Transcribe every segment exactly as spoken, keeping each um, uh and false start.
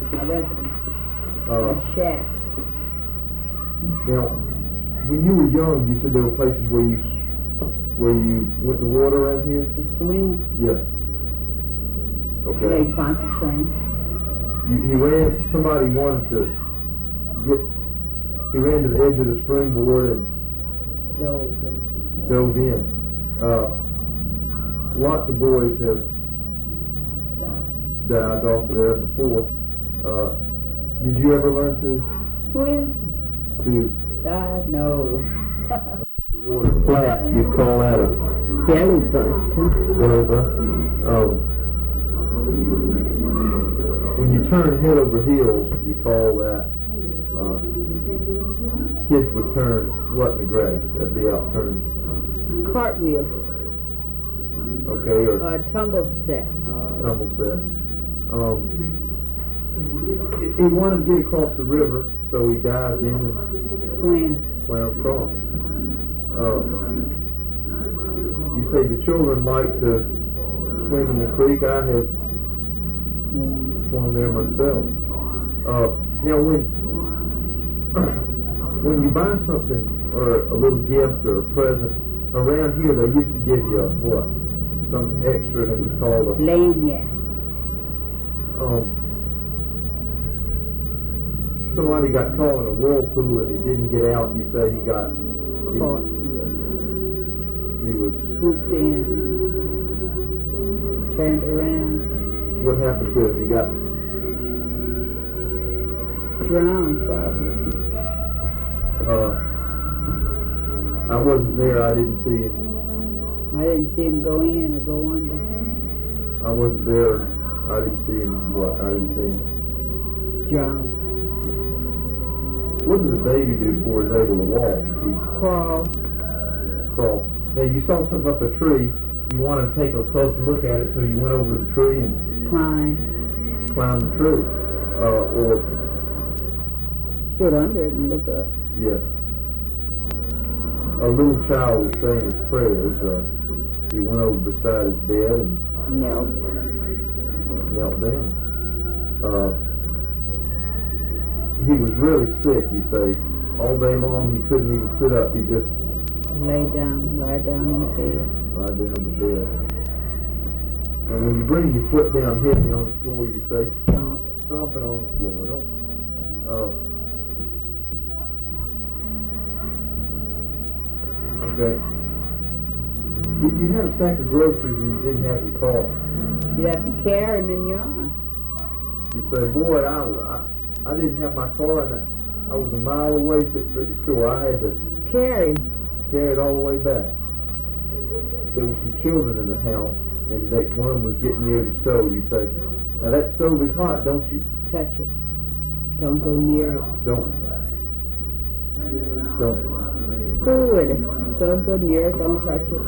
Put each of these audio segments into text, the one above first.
my residence, Uh, my shack. now, when you were young, you said there were places where you where you went in the water around here? To swim, Yeah. Okay. Lake Pontchartrain. You, he ran, somebody wanted to get, he ran to the edge of the springboard and Dove and dove in. Uh, lots of boys have dived off of there before. Uh, did you ever learn to, swim. to Dive? No. water flat? You'd call that a Belly bust. belly bust. Um, when you turn head over heels, you call that, uh, kids would turn what in the grass? That'd be out turned, Cartwheel. okay, or Uh, tumble set. Uh, tumble set. Um, he wanted to get across the river, so he dived in and swim. swam across. Uh, you say the children like to swim in the creek. I have Swim. swum there myself. Uh, now, when when you buy something or a little gift or a present around here, they used to give you a, what? Some extra that was called a Lanyard. um. Somebody got caught in a whirlpool and he didn't get out. You say he got he, Caught. he was. Swooped in. Turned around. What happened to him? He got Drowned, probably. Uh, I wasn't there. I didn't see him. I didn't see him go in or go under. I wasn't there. I didn't see him. What? I didn't see him. Drowned. What does a baby do before he's able to walk? He Crawl. crawl. Now you saw something up a tree. You wanted to take a closer look at it, so you went over to the tree and Climb. climbed the tree. Uh, or Stood under it and look up. yeah. A little child was saying his prayers. Uh, he went over beside his bed and Knelt. knelt down. Uh, he was really sick, you say. All day long he couldn't even sit up. He just Lay down. Lie down in the bed. lie down in the bed. And when you bring your foot down heavy on the floor, you say, Stomp. stomp it on the floor. Don't, uh, okay. You, you had a sack of groceries and you didn't have your car. You have to carry him in your arms. You say, boy, I, I, I didn't have my car and I, I was a mile away at the store. I had to Carry him. carry it all the way back. There were some children in the house, and they, one of them was getting near the stove. You'd say, now that stove is hot, don't you? Touch it. Don't go near it. Don't, don't, Fool with it. Don't go near it. Don't touch it.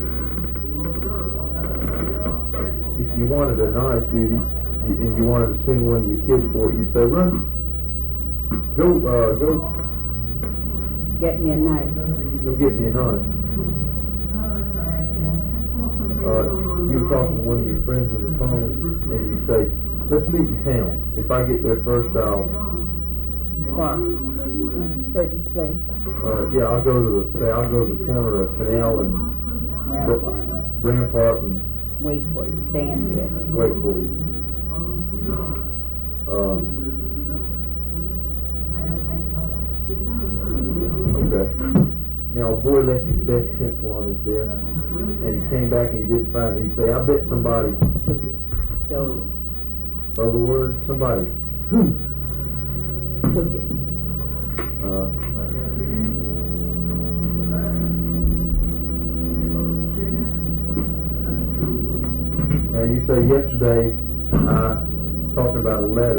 if you wanted a knife, Judy, you, and you wanted to send one of your kids for it, you'd say, run, go, uh, go, Get me a knife. go get me a knife. Uh, you were talking to one of your friends on the phone, and you'd say, let's meet in town. If I get there first, I'll, Park. In a certain place. uh, yeah, I'll go to the, say, I'll go to the corner of Canal and Rampart. Rampart and Wait for you. Stand there. wait for you. Um, okay. Now, a boy left his best pencil on his desk, and he came back and he didn't find it. He'd say, I bet somebody, Took it. Stole other words, somebody, who? it. Took it. Uh, now, you say yesterday, I talked about a letter.